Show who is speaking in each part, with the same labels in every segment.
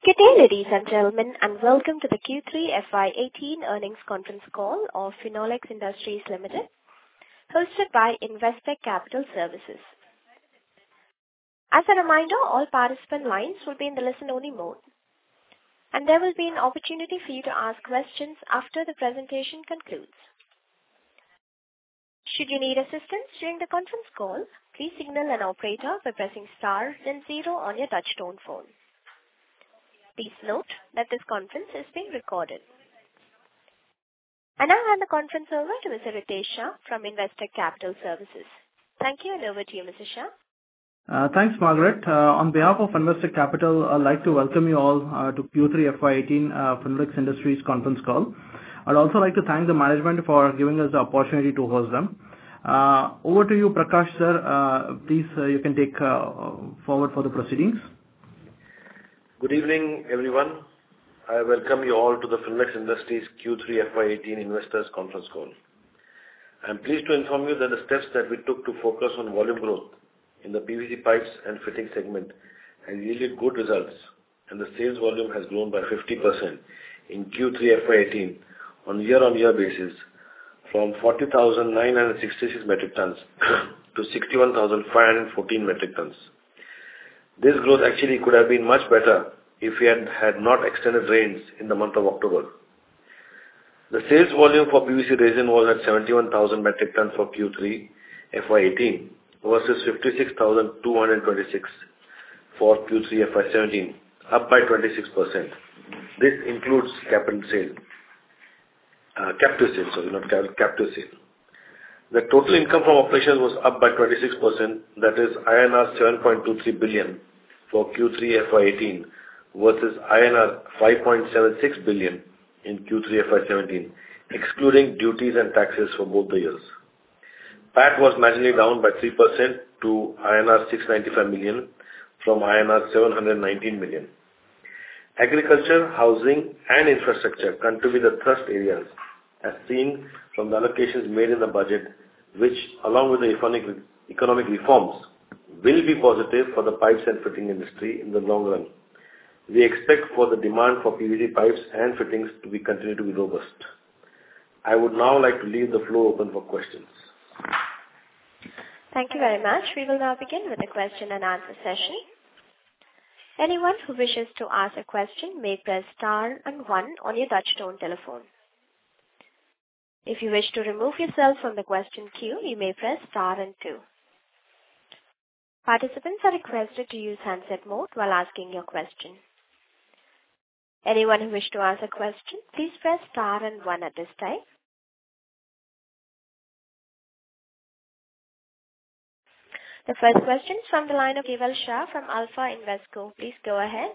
Speaker 1: Good day, ladies and gentlemen, and welcome to the Q3 FY18 earnings conference call of Finolex Industries Limited, hosted by Investec Capital Services. As a reminder, all participant lines will be in the listen-only mode, and there will be an opportunity for you to ask questions after the presentation concludes. Should you need assistance during the conference call, please signal an operator by pressing star then 0 on your touchtone phone. Please note that this conference is being recorded. I now hand the conference over to Mr. Ritesh Shah from Investec Capital Services. Thank you, and over to you, Mr. Shah.
Speaker 2: Thanks, Margaret. On behalf of Investec Capital, I'd like to welcome you all to Q3 FY18 Finolex Industries conference call. I'd also like to thank the management for giving us the opportunity to host them. Over to you, Prakash sir. Please, you can take forward for the proceedings.
Speaker 3: Good evening, everyone. I welcome you all to the Finolex Industries Q3 FY18 investors conference call. I am pleased to inform you that the steps that we took to focus on volume growth in the PVC pipes and fitting segment has yielded good results, and the sales volume has grown by 50% in Q3 FY18 on year-on-year basis from 40,966 metric tons to 61,514 metric tons. This growth actually could have been much better if we had not extended rains in the month of October. The sales volume for PVC resin was at 71,000 metric tons for Q3 FY18 versus 56,226 for Q3 FY17, up by 26%. This includes captive sale. The total income from operations was up by 26%, that is INR 7.23 billion for Q3 FY18 versus INR 5.76 billion in Q3 FY17, excluding duties and taxes for both the years. PAT was marginally down by 3% to INR 695 million from INR 719 million. Agriculture, housing and infrastructure continue the thrust areas as seen from the allocations made in the budget, which along with the economic reforms will be positive for the pipes and fitting industry in the long run. We expect for the demand for PVC pipes and fittings to be continue to be robust. I would now like to leave the floor open for questions.
Speaker 1: Thank you very much. We will now begin with the question and answer session. Anyone who wishes to ask a question may press star and 1 on your touchtone telephone. If you wish to remove yourself from the question queue, you may press star and 2. Participants are requested to use handset mode while asking your question. Anyone who wishes to ask a question, please press star and 1 at this time. The first question is from the line of Keval Shah from Alpha Invesco. Please go ahead.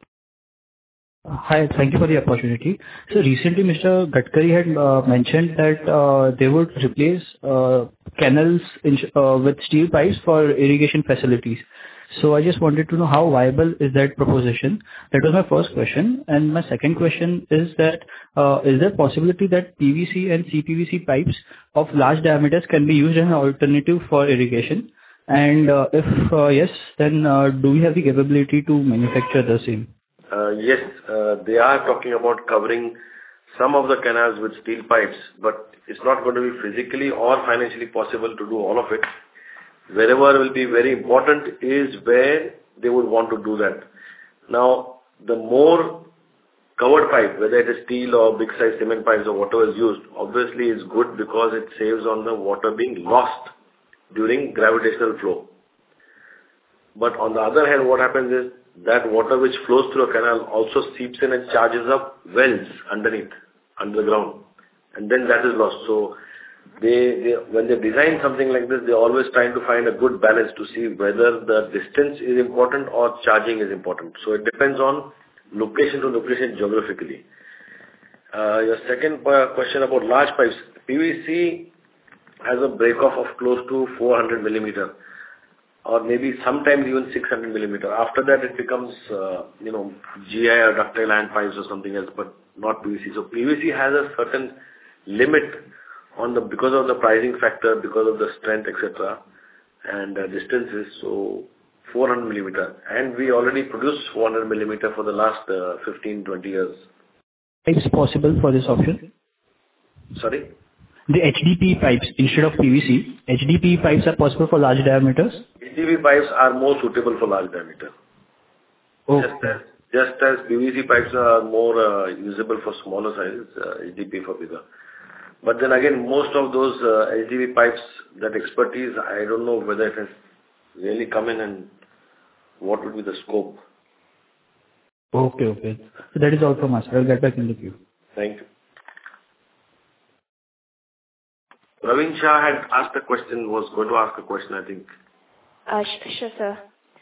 Speaker 4: Hi, thank you for the opportunity. So recently Mr. Gadkari had mentioned that they would replace canals with steel pipes for irrigation facilities. So I just wanted to know how viable is that proposition. That was my first question. And my second question is that is there possibility that PVC and CPVC pipes of large diameters can be used as an alternative for irrigation? And if yes, then do we have the capability to manufacture the same?
Speaker 3: Yes, they are talking about covering some of the canals with steel pipes, but it's not going to be physically or financially possible to do all of it. Wherever will be very important is where they would want to do that. Now, the more covered pipe, whether it is steel or big size cement pipes or whatever is used, obviously is good because it saves on the water being lost during gravitational flow. But on the other hand, what happens is that water which flows through a canal also seeps in and charges up wells underneath, under the ground, and then that is lost. So when they design something like this, they're always trying to find a good balance to see whether the distance is important or charging is important. So it depends on location to location geographically. Your second question about large pipes. PVC has a break-off of close to 400 millimeter. Or maybe sometimes even 600 millimeter. After that, it becomes, GI or ductile iron pipes or something else, but not PVC. So PVC has a certain limit because of the pricing factor, because of the strength, etc., and distances. So 400 millimeter, and we already produce 400 millimeter for the last 15-20 years.
Speaker 4: It's possible for this option?
Speaker 3: Sorry?
Speaker 4: The HDPE pipes instead of PVC, HDPE pipes are possible for large diameters?
Speaker 3: HDPE pipes are more suitable for large diameter.
Speaker 4: Okay.
Speaker 3: Just as PVC pipes are more usable for smaller sizes, HDPE for bigger. But then again, most of those HDPE pipes, that expertise, I don't know whether it has really come in and what would be the scope.
Speaker 4: Okay. So that is all from us. I'll get back in the queue.
Speaker 3: Thank you. Praveen Shah had asked a question, was going to ask a question, I think.
Speaker 1: Sure, sir.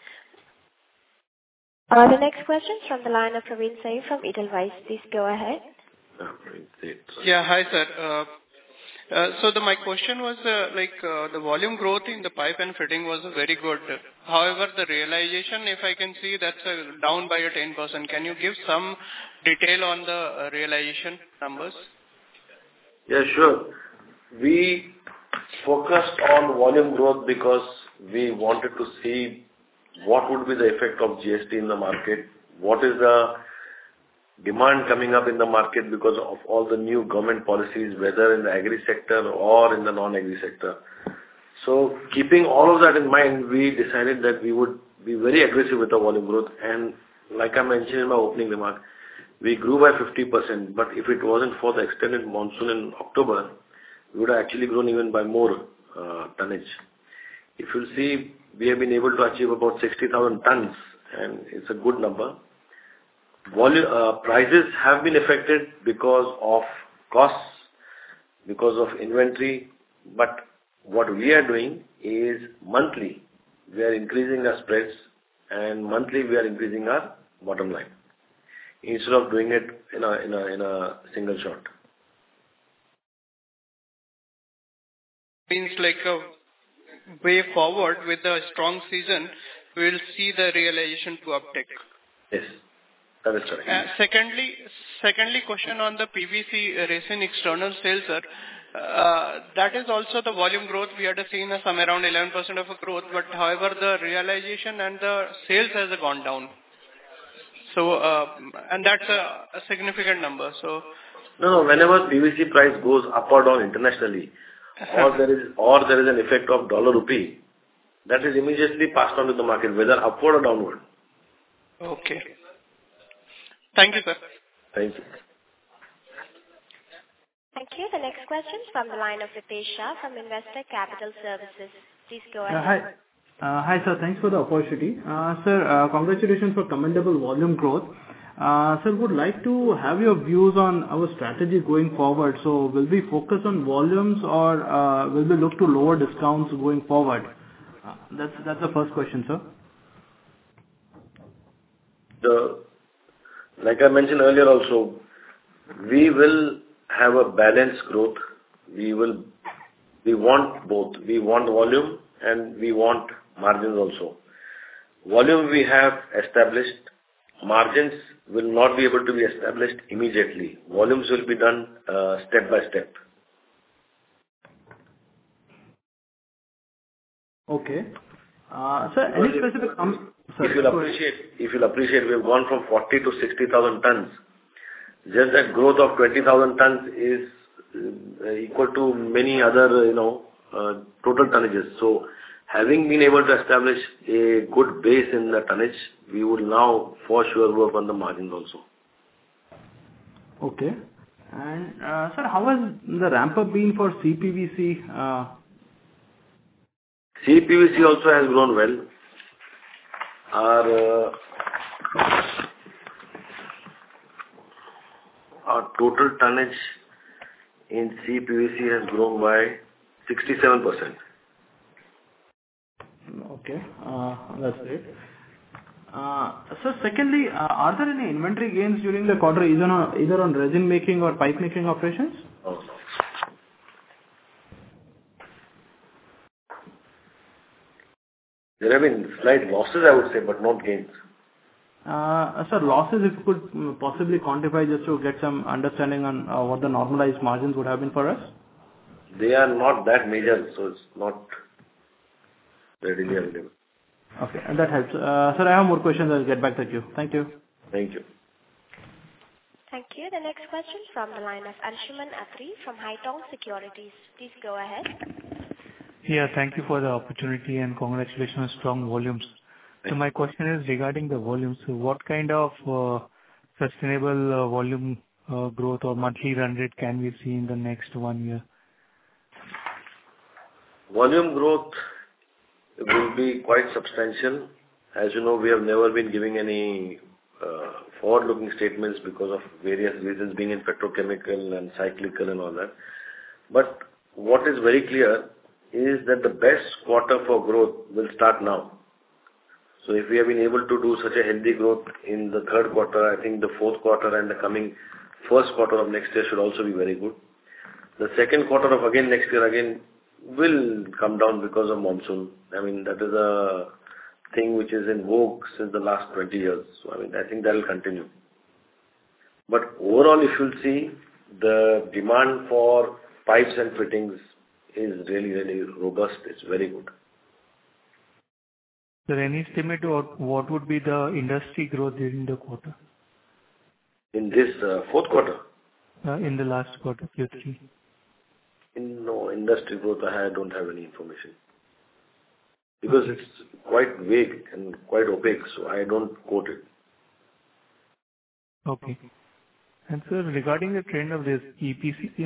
Speaker 1: The next question is from the line of Praveen Sahay from Edelweiss. Please go ahead.
Speaker 5: Yeah, hi, sir. So my question was the volume growth in the pipe and fitting was very good. However, the realization, if I can see, that's down by 10%. Can you give some detail on the realization numbers?
Speaker 3: Yeah, sure. We focused on volume growth because we wanted to see what would be the effect of GST in the market, what is the demand coming up in the market because of all the new government policies, whether in the agri sector or in the non-agri sector. So keeping all of that in mind, we decided that we would be very aggressive with the volume growth. And like I mentioned in my opening remark, we grew by 50%. But if it wasn't for the extended monsoon in October, we would have actually grown even by more tonnage. If you see, we have been able to achieve about 60,000 tons, and it's a good number. Prices have been affected because of costs, because of inventory, but what we are doing is monthly we are increasing our spreads, and monthly we are increasing our bottom line instead of doing it in a single shot.
Speaker 5: Means like a way forward with a strong season, we will see the realization to uptick.
Speaker 3: Yes, that is correct.
Speaker 5: Secondly, question on the PVC resin external sales, sir. That is also the volume growth. We had seen some around 11% of a growth, but however, the realization and the sales has gone down. So, and that's a significant number.
Speaker 3: No. Whenever PVC price goes up or down internationally, or there is an effect of dollar rupee, that is immediately passed on to the market, whether upward or downward.
Speaker 5: Okay. Thank you, sir.
Speaker 3: Thank you.
Speaker 1: Thank you. The next question is from the line of Ritesh Shah from Investec Capital Services. Please go ahead.
Speaker 2: Hi, sir. Thanks for the opportunity. Sir, congratulations for commendable volume growth. Sir, would like to have your views on our strategy going forward. So, will we focus on volumes or will we look to lower discounts going forward? That's the first question, sir.
Speaker 3: Like I mentioned earlier also, we will have a balanced growth. We want both. We want volume and we want margins also. Volume we have established. Margins will not be able to be established immediately. Volumes will be done step by step.
Speaker 2: Okay. Sir, any specific...
Speaker 3: If you'll appreciate, we have gone from 40 to 60,000 tons. Just that growth of 20,000 tons is equal to many other, total tonnages. So, having been able to establish a good base in the tonnage, we will now for sure work on the margins also.
Speaker 2: Okay. And sir, how has the ramp up been for CPVC?
Speaker 3: CPVC also has grown well. Our total tonnage in CPVC has grown by 67%.
Speaker 2: Okay, that's great. So secondly, are there any inventory gains during the quarter either on resin making or pipe making operations?
Speaker 3: No. There have been slight losses, I would say, but not gains.
Speaker 2: Sir, losses, if you could possibly quantify just to get some understanding on what the normalized margins would have been for us?
Speaker 3: They are not that major, so it's not readily available.
Speaker 2: Okay, and that helps. Sir, I have more questions. I'll get back to you. Thank you.
Speaker 3: Thank you.
Speaker 1: Thank you. The next question from the line of Anshuman Atri from Haitong Securities. Please go ahead.
Speaker 6: Yeah, thank you for the opportunity and congratulations on strong volumes. So my question is regarding the volumes. So what kind of sustainable volume growth or monthly run rate can we see in the next 1 year?
Speaker 3: Volume growth will be quite substantial. As you know, we have never been giving any forward-looking statements because of various reasons, being in petrochemical and cyclical and all that. But what is very clear is that the best quarter for growth will start now. So if we have been able to do such a healthy growth in the third quarter, I think the fourth quarter and the coming first quarter of next year should also be very good. The second quarter of again next year again will come down because of monsoon. I mean, that is a thing which is in vogue since the last 20 years. So, I mean, I think that will continue. But overall, if you'll see, the demand for pipes and fittings is really, really robust. It's very good.
Speaker 6: Sir, any estimate of what would be the industry growth during the quarter?
Speaker 3: In this fourth quarter?
Speaker 6: In the last quarter, Q3.
Speaker 3: No, industry growth, I don't have any information. Because it's quite vague and quite opaque, so I don't quote it.
Speaker 6: Okay. And sir, regarding the trend of this EPC,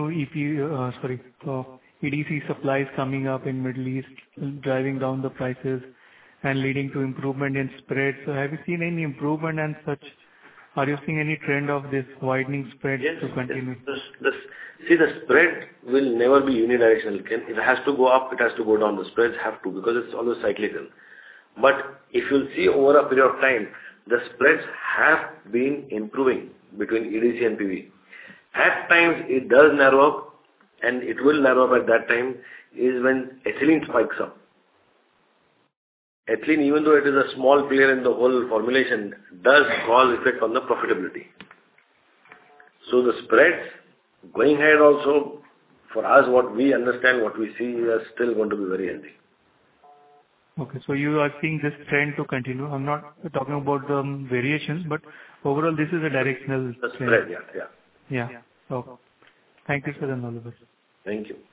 Speaker 6: EDC supplies coming up in Middle East, driving down the prices and leading to improvement in spread. So have you seen any improvement and such? Are you seeing any trend of this widening spread to continue?
Speaker 3: See, the spread will never be unidirectional. It has to go up, it has to go down. The spreads have to, because it's always cyclical. But if you'll see over a period of time, the spreads have been improving between EDC and PV. At times, it does narrow up, and it will narrow up at that time, is when ethylene spikes up. Ethylene, even though it is a small player in the whole formulation, does cause effect on the profitability. So the spreads going ahead also, for us, what we understand, what we see, are still going to be very healthy.
Speaker 6: Okay, so you are seeing this trend to continue. I'm not talking about the variations, but overall, this is a directional
Speaker 3: the spread,
Speaker 6: trend.
Speaker 3: Yeah.
Speaker 6: Okay. Thank you, sir, and all the best.
Speaker 3: Thank you.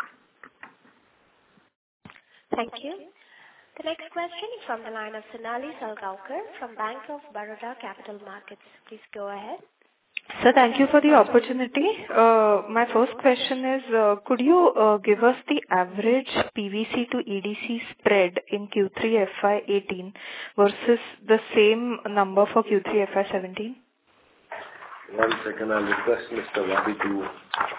Speaker 1: Thank you. The next question is from the line of Sonali Salgaonkar from Bank of Baroda Capital Markets. Please go ahead.
Speaker 7: Sir, thank you for the opportunity. My first question is, could you give us the average PVC to EDC spread in Q3 FY18 versus the same number for Q3 FY17?
Speaker 3: 1 second, I'll request Mr. Vabi to...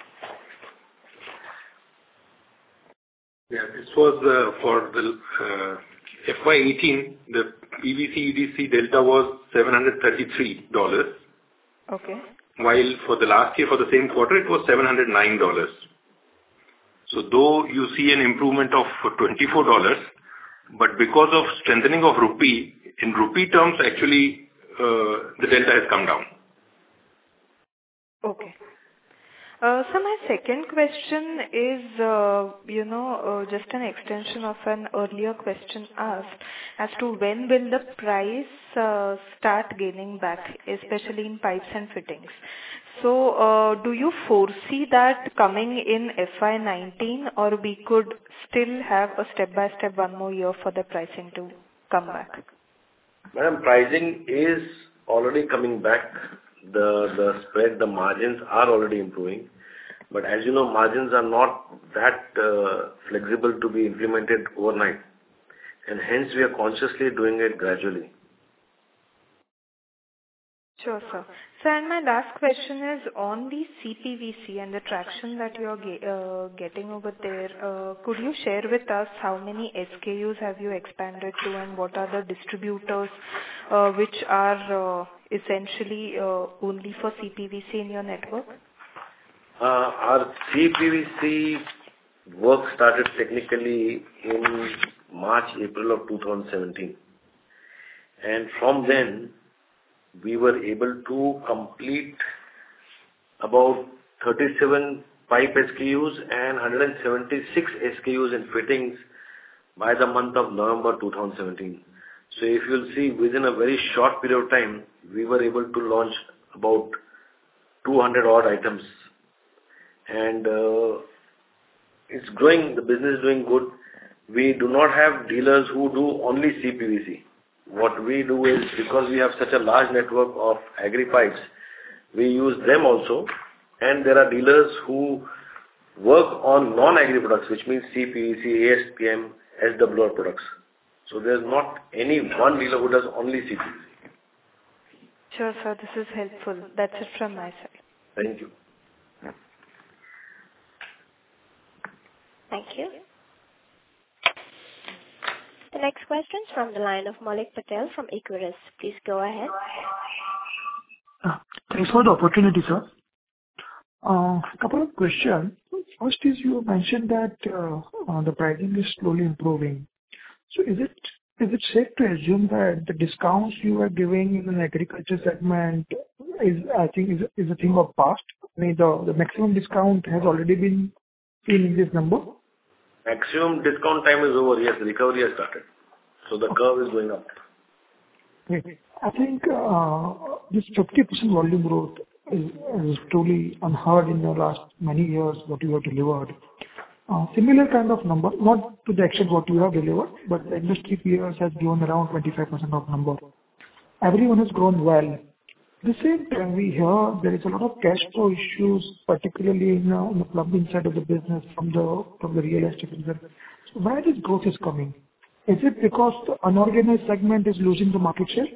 Speaker 8: Yeah, this was for the FY18, the PVC EDC delta was $733.
Speaker 7: Okay.
Speaker 8: While for the last year, for the same quarter, it was $709. So though you see an improvement of $24, but because of strengthening of rupee, in rupee terms, actually, the delta has come down.
Speaker 7: Okay. So my second question is, just an extension of an earlier question asked as to when will the price start gaining back, especially in pipes and fittings. So do you foresee that coming in FY19, or we could still have a step-by-step 1 more year for the pricing to come back?
Speaker 3: Madam, pricing is already coming back. The spread, the margins are already improving. But as you know, margins are not that flexible to be implemented overnight. And hence, we are consciously doing it gradually.
Speaker 7: Sure, sir. So, and my last question is on the CPVC and the traction that you are getting over there. Could you share with us how many SKUs have you expanded to, and what are the distributors which are essentially only for CPVC in your network?
Speaker 3: Our CPVC work started technically in March, April of 2017. And from then, we were able to complete about 37 pipe SKUs and 176 SKUs in fittings by the month of November 2017. So if you'll see, within a very short period of time, we were able to launch about 200 odd items. And it's growing, the business is doing good. We do not have dealers who do only CPVC. What we do is, because we have such a large network of agri pipes, we use them also. And there are dealers who work on non-agri products, which means CPVC, ASPM, SWR products. So there's not any one dealer who does only CPVC.
Speaker 7: Sure, sir. This is helpful. That's it from my side.
Speaker 3: Thank you.
Speaker 1: Thank you. The next question is from the line of Maulik Patel from Equirus. Please go ahead.
Speaker 9: Thanks for the opportunity, sir. Couple of questions. First is, you mentioned that the pricing is slowly improving. So is it safe to assume that the discounts you are giving in an agriculture segment is a thing of past? I mean, the maximum discount has already been seen in this number?
Speaker 3: Maximum discount time is over. Yes, recovery has started. So the curve is going up.
Speaker 9: Okay. I think this 50% volume growth is truly unheard in the last many years what you have delivered. Similar kind of number, not to the extent what you have delivered, but the industry peers has grown around 25% of number. Everyone has grown well. At the same time, we hear there is a lot of cash flow issues, particularly in the plumbing side of the business from the real estate business. So where this growth is coming? Is it because the unorganized segment is losing the market share?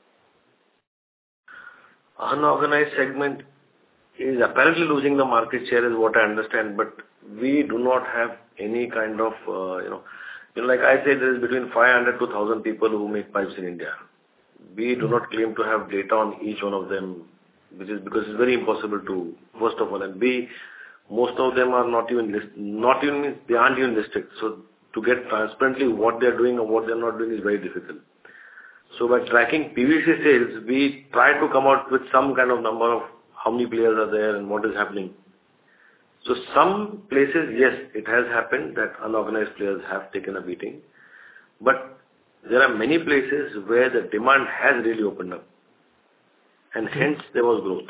Speaker 3: Unorganized segment is apparently losing the market share is what I understand, but we do not have any kind of, like I said, there is between 500 to 1,000 people who make pipes in India. We do not claim to have data on each one of them, which is because it's very impossible to, first of all, and B, most of them are not even means they aren't even listed. So to get transparently what they are doing or what they are not doing is very difficult. So by tracking PVC sales, we try to come out with some kind of number of how many players are there and what is happening. So some places, yes, it has happened that unorganized players have taken a beating, but there are many places where the demand has really opened up, and hence there was growth.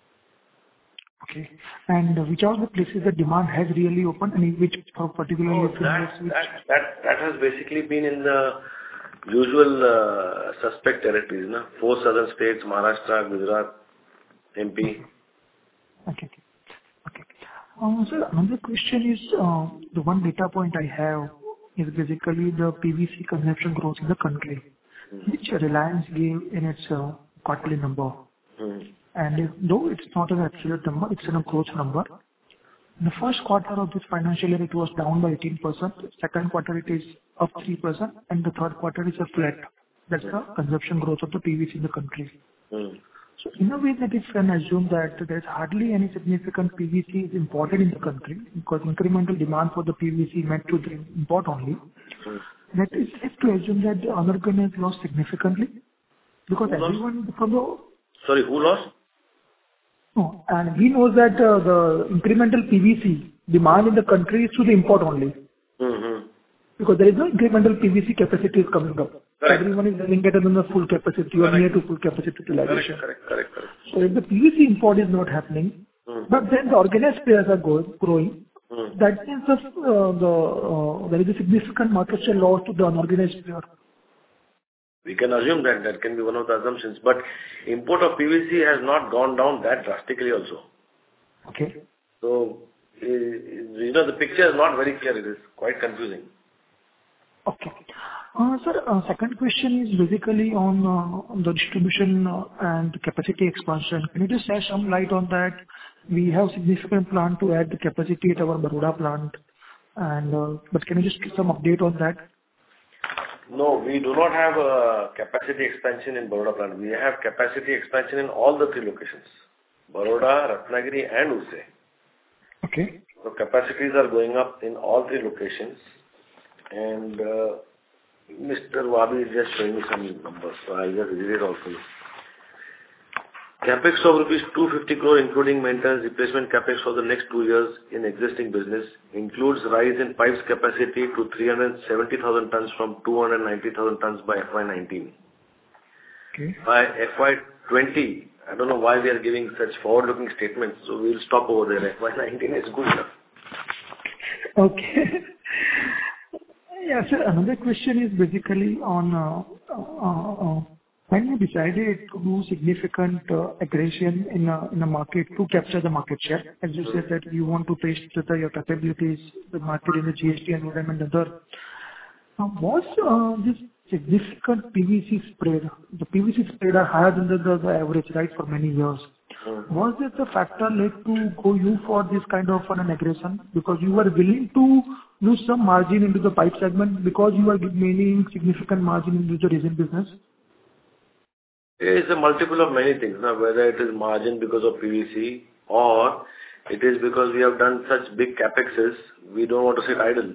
Speaker 9: Okay. And which are the places that demand has really opened, and in which particularly?
Speaker 3: That has basically been in the usual suspect territories, 4 southern states: Maharashtra, Gujarat, MP.
Speaker 9: Okay. Sir, another question is, the one data point I have is basically the PVC consumption growth in the country, which Reliance gave in its quarterly number. And though it's not an absolute number, it's in a growth number. In the first quarter of this financial year, it was down by 18%. Second quarter, it is up 3%. And the third quarter is a flat. That's the consumption growth of the PVC in the country. So in a way that it can assume that there's hardly any significant PVC is imported in the country because incremental demand for the PVC meant to import only. That is safe to assume that the unorganized lost significantly because everyone from the...
Speaker 3: Sorry, who lost?
Speaker 9: No, and he knows that the incremental PVC demand in the country is to the import only. Because there is no incremental PVC capacity is coming up. Correct. Everyone is running at another full capacity or near to full capacity utilization.
Speaker 3: Correct.
Speaker 9: So if the PVC import is not happening, but then the organized players are growing, that means there is a significant market share loss to the unorganized player.
Speaker 3: We can assume that can be one of the assumptions, but import of PVC has not gone down that drastically also.
Speaker 9: Okay.
Speaker 3: So, the picture is not very clear. It is quite confusing.
Speaker 9: Okay. Sir, second question is basically on the distribution and capacity expansion. Can you just shed some light on that? We have significant plan to add the capacity at our Baroda plant, but can you just give some update on that?
Speaker 3: No, we do not have a capacity expansion in Baroda plant. We have capacity expansion in all the 3 locations, Baroda, Ratnagiri and Usai.
Speaker 9: Okay.
Speaker 3: So capacities are going up in all 3 locations, and Mr. Wabi is just showing me some numbers, so I'll just read it also. CapEx of rupees 250 crore, including maintenance replacement CapEx for the next 2 years in existing business, includes rise in pipes capacity to 370,000 tons from 290,000 tons by FY19.
Speaker 9: Okay.
Speaker 3: By FY20, I don't know why we are giving such forward-looking statements, so we'll stop over there. FY19 is good enough.
Speaker 9: Okay. Yeah, sir, another question is basically on when you decided to do significant aggression in a market to capture the market share, as you said that you want to test your capabilities, the market in the GST environment and other. Was this significant PVC spread? The PVC spread are higher than the average, right, for many years. Was it a factor led to go you for this kind of an aggression? Because you were willing to lose some margin into the pipe segment because you are gaining significant margin into the resin business?
Speaker 3: It's a multiple of many things. Now, whether it is margin because of PVC or it is because we have done such big capexes, we don't want to sit idle.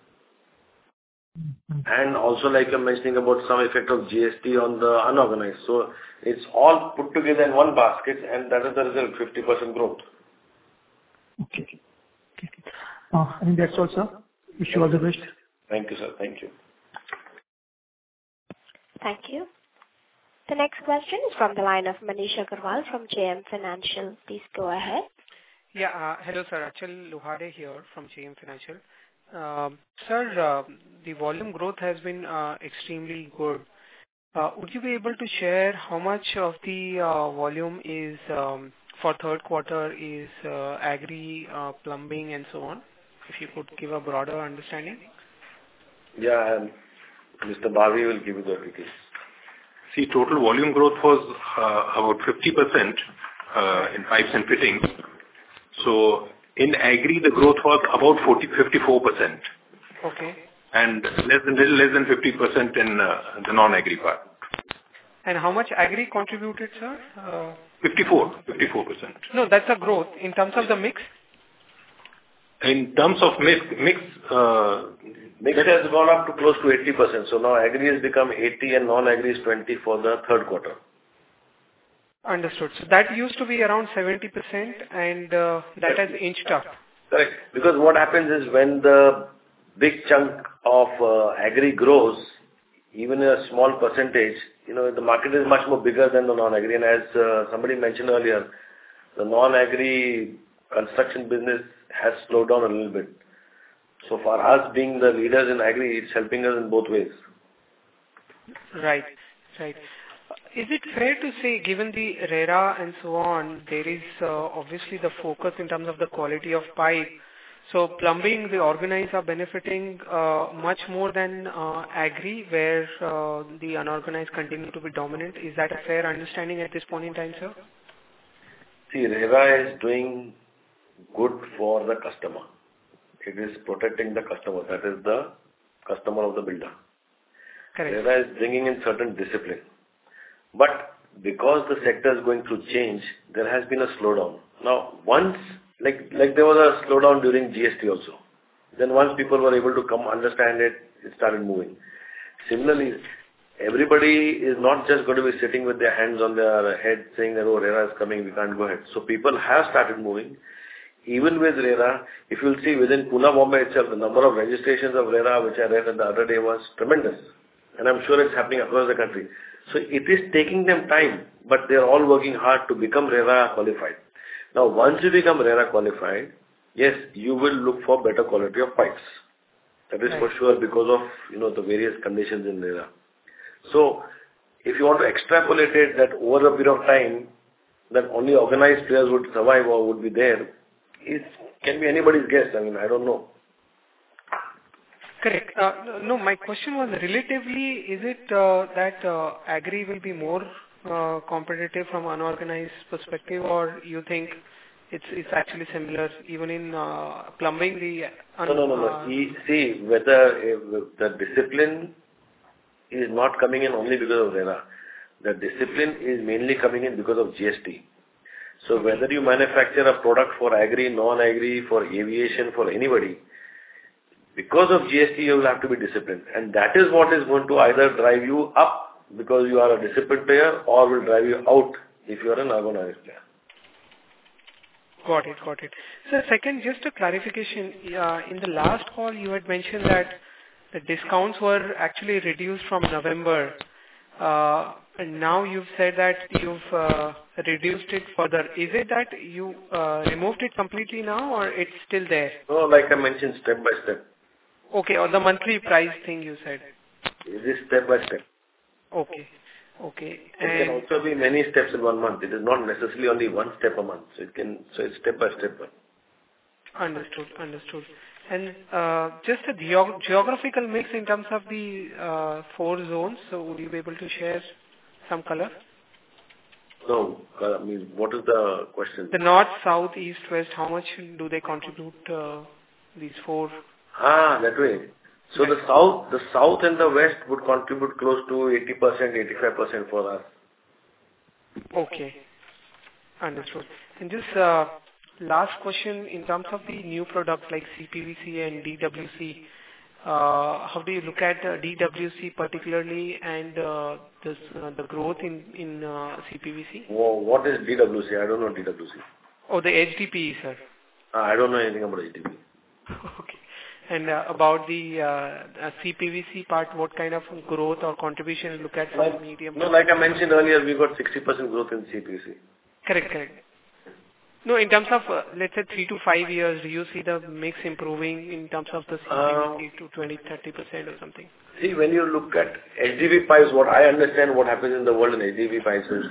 Speaker 3: And also, like you're mentioning about some effect of GST on the unorganized. So it's all put together in one basket, and that is the result, 50% growth.
Speaker 9: Okay. I think that's all, sir. Wish you all the best.
Speaker 3: Thank you, sir. Thank you.
Speaker 1: Thank you. The next question is from the line of Manish Agarwal from JM Financial. Please go ahead.
Speaker 10: Yeah. Hello, sir. Achal Lohade here from JM Financial. Sir, the volume growth has been extremely good. Would you be able to share how much of the volume is for third quarter is agri, plumbing and so on? If you could give a broader understanding.
Speaker 3: Yeah, and Mr. Bhavi will give you the details.
Speaker 8: See, total volume growth was about 50% in pipes and fittings. So in agri, the growth was about 54%.
Speaker 10: Okay.
Speaker 8: And little less than 50% in the non-agri part.
Speaker 10: And how much agri contributed, sir?
Speaker 8: 54%.
Speaker 10: No, that's a growth. In terms of the mix?
Speaker 8: In terms of mix
Speaker 3: has gone up to close to 80%. So now agri has become 80 and non-agri is 20 for the third quarter.
Speaker 10: Understood. So that used to be around 70% and that has inched up.
Speaker 3: Correct. Because what happens is when the big chunk of agri grows, even a small percentage, the market is much more bigger than the non-agri. And as somebody mentioned earlier, the non-agri construction business has slowed down a little bit. So for us being the leaders in agri, it's helping us in both ways.
Speaker 10: Right. Is it fair to say, given the RERA and so on, there is obviously the focus in terms of the quality of pipe. So plumbing, the organized are benefiting much more than agri, where the unorganized continue to be dominant. Is that a fair understanding at this point in time, sir?
Speaker 3: See, RERA is doing good for the customer. It is protecting the customer. That is the customer of the builder.
Speaker 10: Correct.
Speaker 3: RERA is bringing in certain discipline. But because the sector is going through change, there has been a slowdown. Now, once, like there was a slowdown during GST also. Then once people were able to come understand it, it started moving. Similarly, everybody is not just going to be sitting with their hands on their head saying that, oh, RERA is coming, we can't go ahead. So people have started moving. Even with RERA, if you'll see within Pune, Bombay itself, the number of registrations of RERA, which I read the other day, was tremendous. And I'm sure it's happening across the country. So it is taking them time, but they're all working hard to become RERA qualified. Now, once you become RERA qualified, yes, you will look for better quality of pipes. That is for sure because of, the various conditions in RERA. So, if you want to extrapolate it that over a period of time, that only organized players would survive or would be there, it can be anybody's guess. I mean, I don't know.
Speaker 10: Correct. No, my question was relatively, is it that agri will be more competitive from unorganized perspective, or you think it's actually similar even in plumbing?
Speaker 3: No. See, whether the discipline is not coming in only because of RERA. The discipline is mainly coming in because of GST. So whether you manufacture a product for agri, non-agri, for aviation, for anybody, because of GST, you will have to be disciplined. And that is what is going to either drive you up because you are a disciplined player or will drive you out if you are an unorganized player.
Speaker 10: Got it. So second, just a clarification. In the last call, you had mentioned that the discounts were actually reduced from November. And now you've said that you've reduced it further. Is it that you removed it completely now, or it's still there?
Speaker 3: No, like I mentioned, step by step.
Speaker 10: Okay, or the monthly price thing you said.
Speaker 3: It is step by step.
Speaker 10: Okay.
Speaker 3: It can also be many steps in 1 month. It is not necessarily only one step a month. So it's step by step.
Speaker 10: Understood. And just a geographical mix in terms of the 4 zones. So would you be able to share some color?
Speaker 3: No, I mean, what is the question?
Speaker 10: The north, south, east, west, how much do they contribute, these 4?
Speaker 3: That way. So the south and the west would contribute close to 80%, 85% for us.
Speaker 10: Okay. Understood. And just last question in terms of the new products like CPVC and DWC, how do you look at DWC particularly and the growth in CPVC?
Speaker 3: Well, what is DWC? I don't know DWC.
Speaker 10: Oh, the HDPE, sir.
Speaker 3: I don't know anything about HDPE.
Speaker 10: Okay. And about the CPVC part, what kind of growth or contribution you look at for the medium?
Speaker 3: No, like I mentioned earlier, we got 60% growth in CPVC.
Speaker 10: Correct. No, in terms of, let's say 3 to 5 years, do you see the mix improving in terms of the CPVC to 20-30% or something?
Speaker 3: See, when you look at HDPE pipes, what I understand what happens in the world in HDPE pipes is,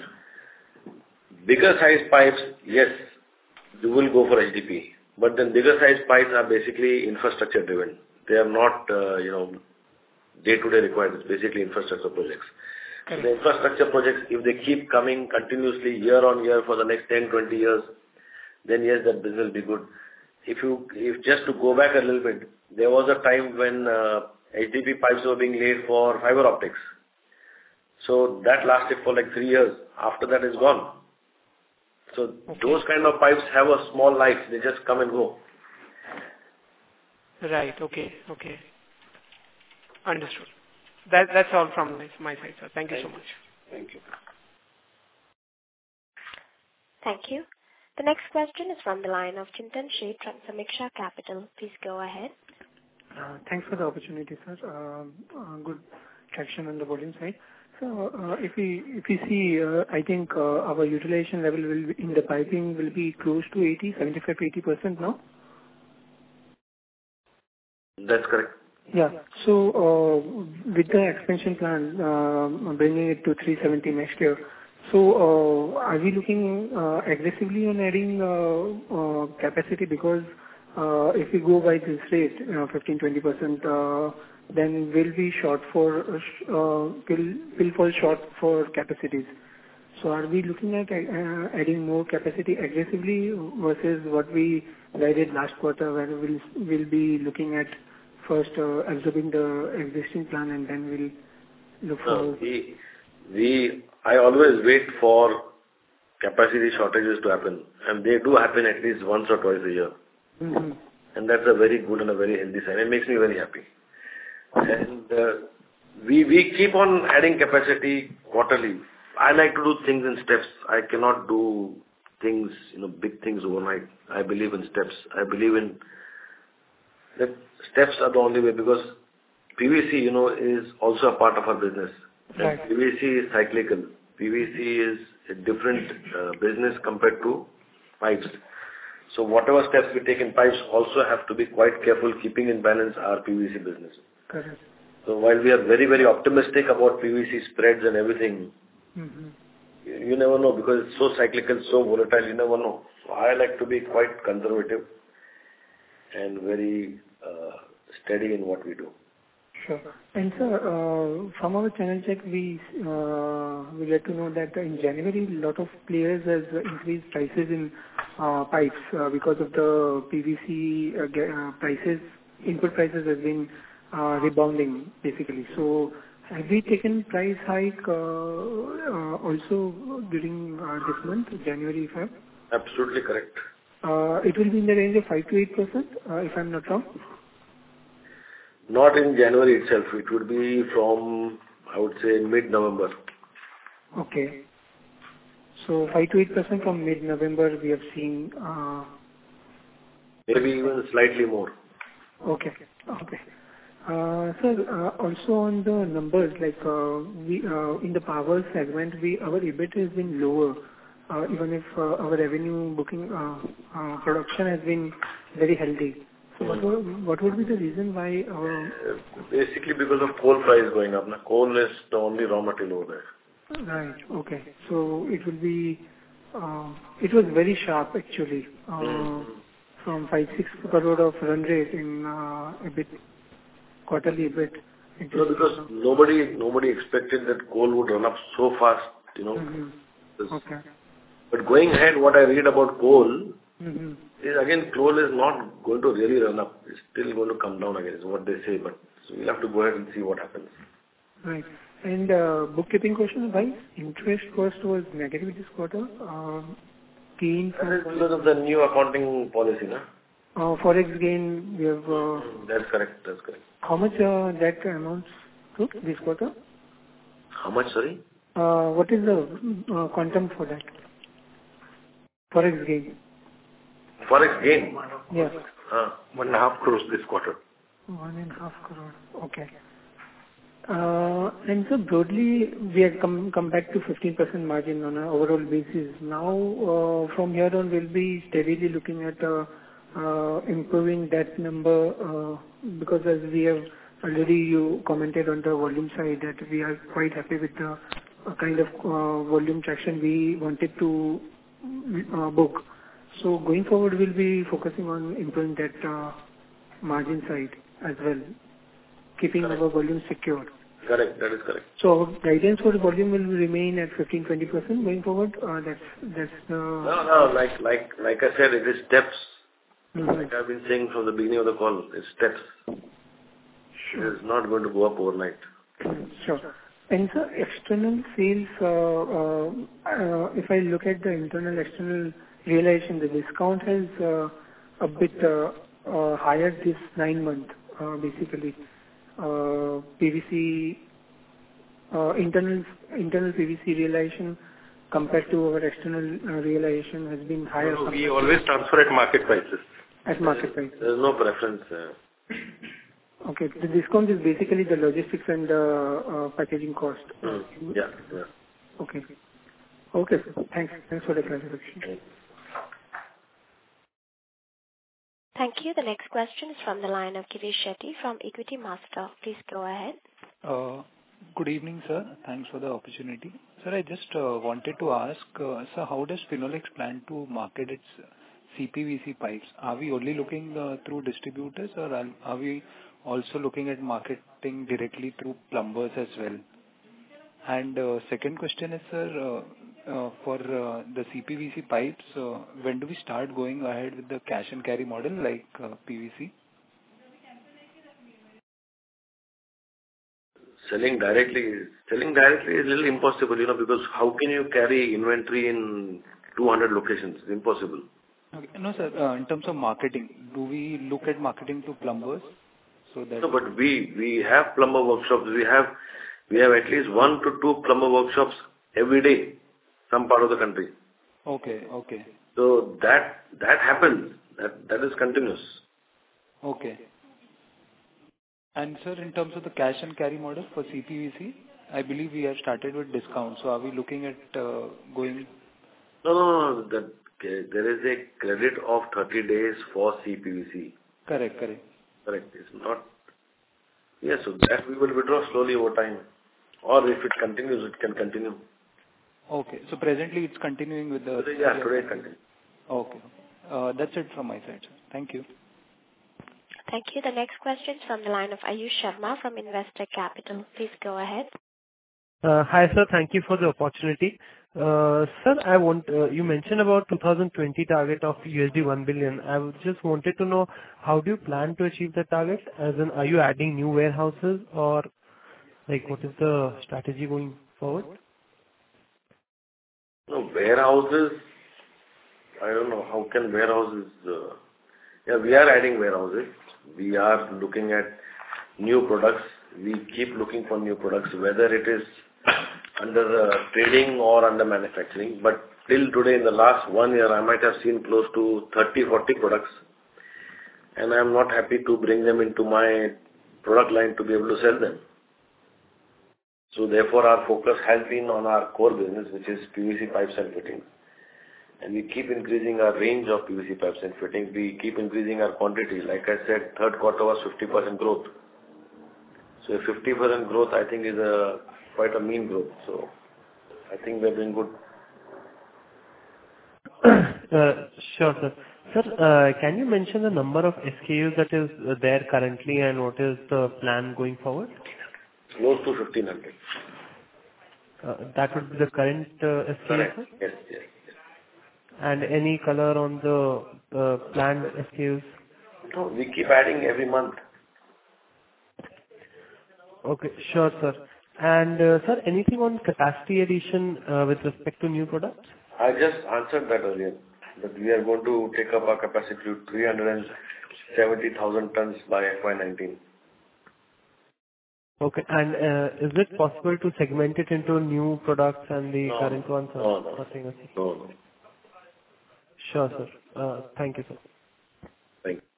Speaker 3: bigger size pipes, yes, you will go for HDPE. But then bigger size pipes are basically infrastructure driven. They are not, day-to-day required. It's basically infrastructure projects. So the infrastructure projects, if they keep coming continuously year on year for the next 10, 20 years, then yes, that business will be good. If just to go back a little bit, there was a time when HDPE pipes were being laid for fiber optics. So that lasted for like 3 years. After that, it's gone. So those kind of pipes have a small life. They just come and go.
Speaker 10: Right. Okay. Understood. That's all from my side, sir. Thank you so much.
Speaker 3: Thank you.
Speaker 1: Thank you. The next question is from the line of Chintan Sheth from Samiksha Capital. Please go ahead.
Speaker 11: Thanks for the opportunity, sir. Good traction on the volume side. So, if we see, I think our utilization level in the piping will be close to 75-80% now.
Speaker 3: That's correct.
Speaker 11: Yeah. So, with the expansion plan, bringing it to 370 next year, so are we looking aggressively on adding capacity? Because if we go by this rate, 15-20%, then we'll fall short for capacities. So are we looking at adding more capacity aggressively versus what we guided last quarter, where we'll be looking at first absorbing the existing plan and then we'll look for...
Speaker 3: I always wait for capacity shortages to happen, and they do happen at least once or twice a year.
Speaker 11: Mm-hmm.
Speaker 3: And that's a very good and a very healthy sign. It makes me very happy. And we keep on adding capacity quarterly. I like to do things in steps. I cannot do things, big things overnight. I believe in steps. I believe in that steps are the only way, because PVC, is also a part of our business.
Speaker 11: Right.
Speaker 3: And PVC is cyclical. PVC is a different business compared to pipes. So whatever steps we take in pipes also have to be quite careful, keeping in balance our PVC business.
Speaker 11: Correct.
Speaker 3: So while we are very, very optimistic about PVC spreads and everything, you never know, because it's so cyclical, so volatile, you never know. So I like to be quite conservative and very steady in what we do.
Speaker 11: Sure. And sir, from our channel check, we get to know that in January, a lot of players has increased prices in pipes because of the PVC prices. Input prices has been rebounding basically. So have we taken price hike also during this month, January, Feb?
Speaker 3: Absolutely correct.
Speaker 11: It will be in the range of 5 to 8%, if I'm not wrong.
Speaker 3: Not in January itself. It would be from, I would say, mid-November.
Speaker 11: Okay. So 5 to 8% from mid-November we have seen.
Speaker 3: Maybe even slightly more.
Speaker 11: Okay. Sir, also on the numbers, like we in the power segment, our EBIT has been lower, even if our revenue booking production has been very healthy. So what would be the reason why?
Speaker 3: Basically because of coal price going up. Now, coal is the only raw material over there.
Speaker 11: Right. Okay. So it will be. It was very sharp actually. From 5-6 crore of run rate in EBIT, quarterly EBIT.
Speaker 3: No, because nobody expected that coal would run up so fast, you know.
Speaker 11: Okay.
Speaker 3: But going ahead, what I read about coal is again, coal is not going to really run up. It's still going to come down again, is what they say. But so we'll have to go ahead and see what happens.
Speaker 11: Right. And bookkeeping question, why interest cost was negative this quarter? Gain
Speaker 3: because of the new accounting policy, na?
Speaker 11: Forex gain, we have...
Speaker 3: That's correct.
Speaker 11: How much that amounts to this quarter?
Speaker 3: How much, sorry?
Speaker 11: What is the quantum for that? Forex gain.
Speaker 3: Forex gain?
Speaker 11: Yes.
Speaker 8: 1.5 crores this quarter.
Speaker 11: 1.5 crore. Okay. And so broadly, we have come back to 15% margin on an overall basis. Now, from here on, we'll be steadily looking at improving that number, because as we have already you commented on the volume side that we are quite happy with the kind of volume traction we wanted to book. So going forward, we'll be focusing on improving that margin side as well, keeping our volume secure.
Speaker 3: Correct, that is correct.
Speaker 11: So guidance for the volume will remain at 15-20% going forward. That's the...
Speaker 3: No. Like I said, it is steps. Like I've been saying from the beginning of the call, it's steps. Sure. It is not going to go up overnight.
Speaker 11: Sure. And so external sales, if I look at the internal external realization, the discount has a bit higher this 9 months, basically. PVC internal PVC realization compared to our external realization has been higher.
Speaker 8: No, we always transfer at market prices.
Speaker 11: At market prices.
Speaker 3: There is no preference.
Speaker 11: Okay, the discount is basically the logistics and packaging cost.
Speaker 3: Yeah.
Speaker 11: Okay, sir. Thanks for the clarification.
Speaker 1: Thank you. The next question is from the line of Girish Shetty from Equity Master. Please go ahead.
Speaker 4: Good evening, sir. Thanks for the opportunity. Sir, I just wanted to ask, sir, how does Finolex plan to market its CPVC pipes? Are we only looking through distributors, or are we also looking at marketing directly through plumbers as well? And second question is, sir, for the CPVC pipes, when do we start going ahead with the cash and carry model like PVC?
Speaker 3: Selling directly is a little impossible, because how can you carry inventory in 200 locations? It's impossible.
Speaker 4: Okay. No, sir. In terms of marketing, do we look at marketing to plumbers?
Speaker 3: No, but we have plumber workshops. We have at least 1 to 2 plumber workshops every day, some part of the country.
Speaker 4: Okay.
Speaker 3: So that happens. That is continuous.
Speaker 4: Okay. And sir, in terms of the cash and carry model for CPVC, I believe we have started with discounts. So are we looking at going?
Speaker 3: No. There is a credit of 30 days for CPVC.
Speaker 4: Correct.
Speaker 3: It's not. Yes, so that we will withdraw slowly over time. Or if it continues, it can continue.
Speaker 4: Okay. So presently it's continuing with the...
Speaker 3: Yeah, today it continues.
Speaker 4: Okay. That's it from my side, sir. Thank you.
Speaker 1: Thank you. The next question is from the line of Ayush Sharma from Investec Capital. Please go ahead.
Speaker 12: Hi, sir. Thank you for the opportunity. Sir, you mentioned about 2020 target of $1 billion. I just wanted to know, how do you plan to achieve the target? As in, are you adding new warehouses, or what is the strategy going forward?
Speaker 3: No, warehouses, I don't know. How can warehouses... we are adding warehouses. We are looking at new products. We keep looking for new products, whether it is under trading or under manufacturing. But till today, in the last 1 year, I might have seen close to 30, 40 products, and I'm not happy to bring them into my product line to be able to sell them. So therefore, our focus has been on our core business, which is PVC pipes and fittings. And we keep increasing our range of PVC pipes and fittings. We keep increasing our quantity. Like I said, third quarter was 50% growth. So a 50% growth, I think, is quite a mean growth. So I think we're doing good.
Speaker 12: Sure, sir. Sir, can you mention the number of SKUs that is there currently and what is the plan going forward?
Speaker 3: Close to 1,500.
Speaker 12: That would be the current SKU?
Speaker 3: Correct. Yes.
Speaker 12: And any color on the planned SKUs?
Speaker 3: No, we keep adding every month.
Speaker 12: Okay, sure, sir. And sir, anything on capacity addition with respect to new products?
Speaker 3: I just answered that earlier, that we are going to take up our capacity to 370,000 tons by FY19.
Speaker 12: Okay, and is it possible to segment it into new products and the current ones?
Speaker 3: No.
Speaker 12: Nothing.
Speaker 3: No.
Speaker 12: Sure, sir. Thank you, sir.
Speaker 3: Thank you.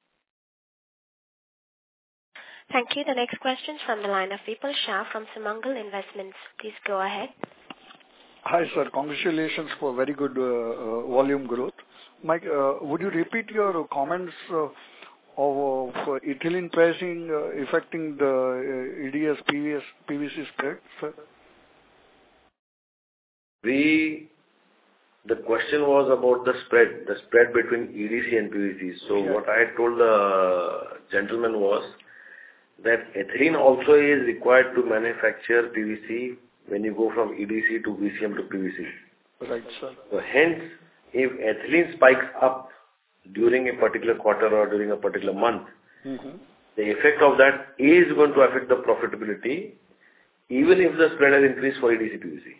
Speaker 1: Thank you. The next question is from the line of Vipul Shah from Sumangal Investments. Please go ahead.
Speaker 13: Hi, sir. Congratulations for very good volume growth. Mike, would you repeat your comments of ethylene pricing affecting the EDS PVC spread, sir?
Speaker 3: The question was about the spread between EDC and PVC. So what I told the gentleman was that ethylene also is required to manufacture PVC when you go from EDC to VCM to PVC.
Speaker 13: Right, sir.
Speaker 3: So hence, if ethylene spikes up during a particular quarter or during a particular month, the effect of that is going to affect the profitability, even if the spread has increased for EDC PVC.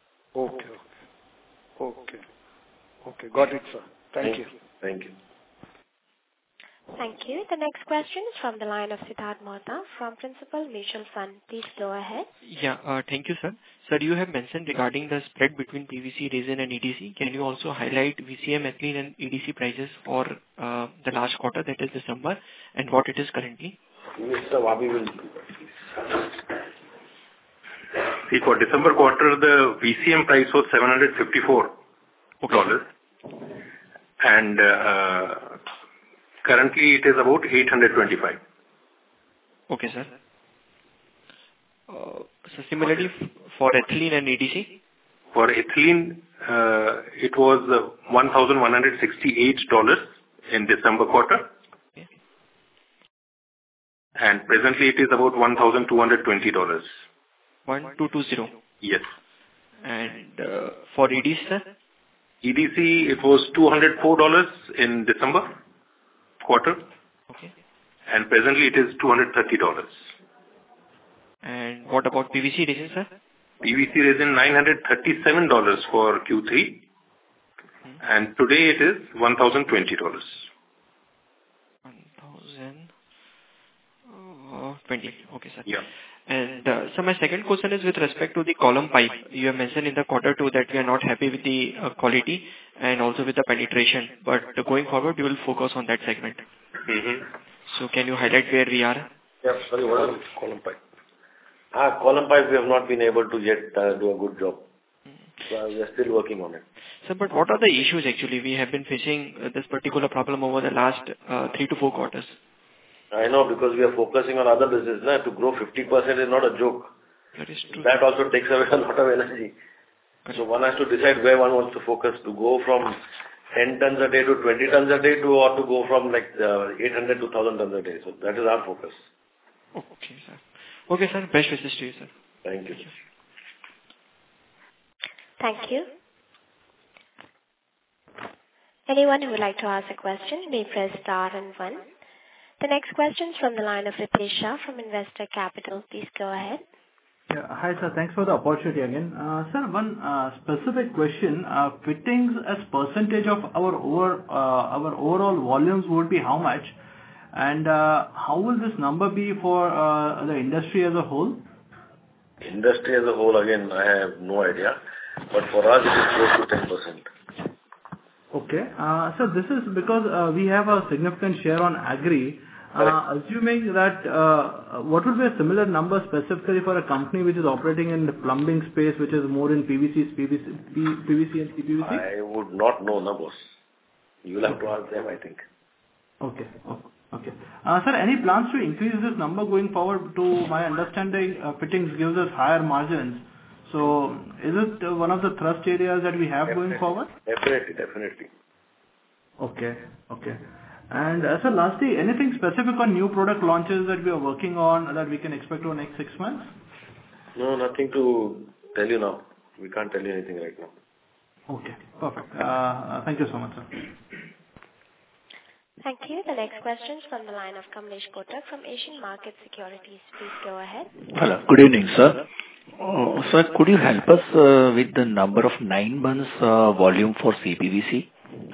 Speaker 13: Okay. Got it, sir. Thank you.
Speaker 3: Thank you.
Speaker 1: Thank you. The next question is from the line of Siddharth Mohta from Principal Mutual Fund. Please go ahead.
Speaker 14: Yeah, thank you, sir. Sir, you have mentioned regarding the spread between PVC resin and EDC. Can you also highlight VCM, ethylene and EDC prices for the last quarter, that is December, and what it is currently?
Speaker 3: Mr. Wabi will do that.
Speaker 8: See, for December quarter, the VCM price was $754.
Speaker 14: Okay.
Speaker 8: And currently it is about $825.
Speaker 14: Okay, sir. So similarly for ethylene and EDC?
Speaker 8: For ethylene, it was $1,168 in December quarter.
Speaker 14: Okay.
Speaker 8: And presently it is about $1,220.
Speaker 14: 1220?
Speaker 8: Yes.
Speaker 14: And for EDC, sir?
Speaker 8: EDC, it was $204 in December quarter.
Speaker 14: Okay.
Speaker 8: And presently it is $230.
Speaker 14: And what about PVC resin, sir?
Speaker 8: PVC resin $937 for Q3. And today it is $1,020.
Speaker 14: 1,020. Okay, sir.
Speaker 8: Yeah.
Speaker 14: And so my second question is with respect to the column pipe. You have mentioned in the quarter 2 that we are not happy with the quality and also with the penetration. But going forward, we will focus on that segment. So can you highlight where we are?
Speaker 3: Yeah, sorry, what is column pipe? Column pipe, we have not been able to yet do a good job. So we are still working on it.
Speaker 14: Sir, but what are the issues actually? We have been facing this particular problem over the last 3 to 4 quarters.
Speaker 3: I know, because we are focusing on other business. To grow 50% is not a joke.
Speaker 14: That is true.
Speaker 3: That also takes away a lot of energy. So one has to decide where one wants to focus, to go from 10 tons a day to 20 tons a day, or to go from 800 to 1,000 tons a day. So that is our focus.
Speaker 14: Okay, sir. Okay, sir. Best wishes to you, sir.
Speaker 3: Thank you.
Speaker 1: Thank you. Anyone who would like to ask a question may press star and 1. The next question is from the line of Ritesh Shah from Investec Capital. Please go ahead.
Speaker 2: Yeah. Hi, sir. Thanks for the opportunity again. Sir, one specific question. Fittings as percentage of our overall volumes would be how much? And how will this number be for the industry as a whole?
Speaker 3: Industry as a whole, again, I have no idea. But for us, it is close to 10%.
Speaker 2: Okay. So this is because we have a significant share on agri. Assuming that, what would be a similar number specifically for a company which is operating in the plumbing space, which is more in PVC and CPVC?
Speaker 3: I would not know numbers. You'll have to ask them, I think.
Speaker 2: Okay. Okay. Sir, any plans to increase this number going forward? To my understanding, fittings gives us higher margins. So is it one of the thrust areas that we have going forward?
Speaker 3: Definitely.
Speaker 2: Okay. And sir, lastly, anything specific on new product launches that we are working on that we can expect over the next 6 months?
Speaker 3: No, nothing to tell you now. We can't tell you anything right now.
Speaker 2: Okay, perfect. Thank you so much, sir.
Speaker 1: Thank you. The next question is from the line of Kamlesh Kotak from Asian Market Securities. Please go ahead.
Speaker 15: Hello. Good evening, sir. Sir, could you help us with the number of 9 months volume for CPVC?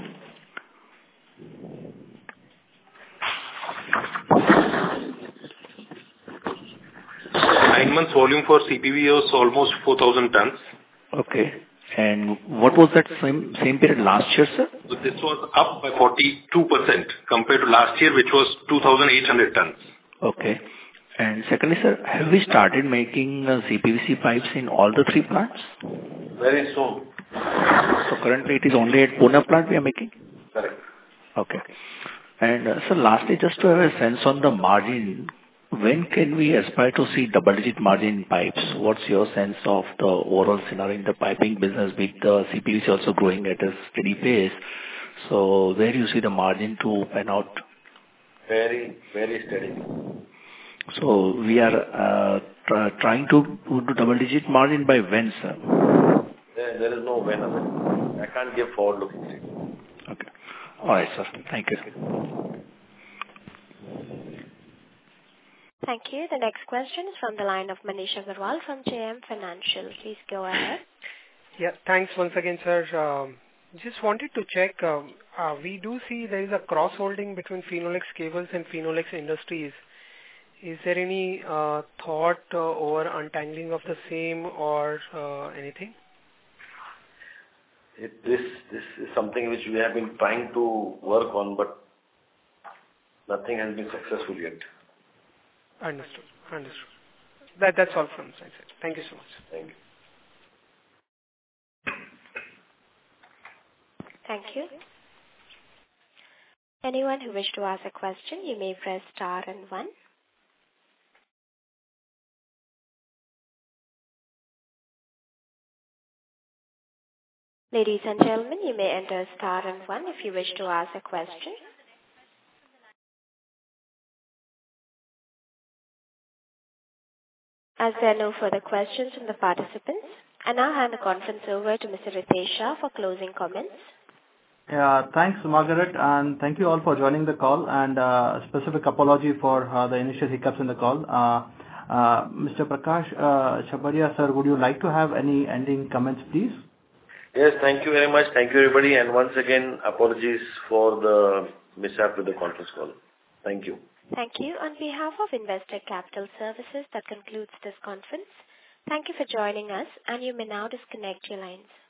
Speaker 8: 9 months volume for CPV was almost 4,000 tons.
Speaker 15: Okay. And what was that same period last year, sir?
Speaker 8: So this was up by 42% compared to last year, which was 2,800 tons.
Speaker 15: Okay. And secondly, sir, have we started making CPVC pipes in all the 3 plants?
Speaker 3: Very soon.
Speaker 15: So currently it is only at Pune plant we are making?
Speaker 3: Correct.
Speaker 15: Okay. And sir, lastly, just to have a sense on the margin, when can we aspire to see double-digit margin in pipes? What's your sense of the overall scenario in the piping business with the CPVC also growing at a steady pace? So where do you see the margin to pan out?
Speaker 3: Very, very steady.
Speaker 15: So we are trying to do double-digit margin by when, sir?
Speaker 3: There is no when of it. I can't give forward-looking statement.
Speaker 15: Okay. All right, sir. Thank you.
Speaker 1: Thank you. The next question is from the line of Manish Agarwal from JM Financial. Please go ahead.
Speaker 10: Yeah, thanks once again, sir. Just wanted to check, we do see there is a cross-holding between Finolex Cables and Finolex Industries. Is there any thought over untangling of the same or anything?
Speaker 3: This is something which we have been trying to work on, but nothing has been successful yet.
Speaker 10: Understood. That's all from my side. Thank you so much.
Speaker 3: Thank you.
Speaker 1: Thank you. Anyone who wishes to ask a question, you may press star and 1. Ladies and gentlemen, you may enter star and 1 if you wish to ask a question. As there are no further questions from the participants, I now hand the conference over to Mr. Ritesh Shah for closing comments.
Speaker 2: Yeah, thanks, Margaret, and thank you all for joining the call, and specific apology for the initial hiccups in the call. Mr. Prakash Chabaria, sir, would you like to have any ending comments, please?
Speaker 3: Yes, thank you very much. Thank you, everybody. And once again, apologies for the mishap with the conference call. Thank you.
Speaker 1: Thank you. On behalf of Investec Capital Services, that concludes this conference. Thank you for joining us, and you may now disconnect your lines.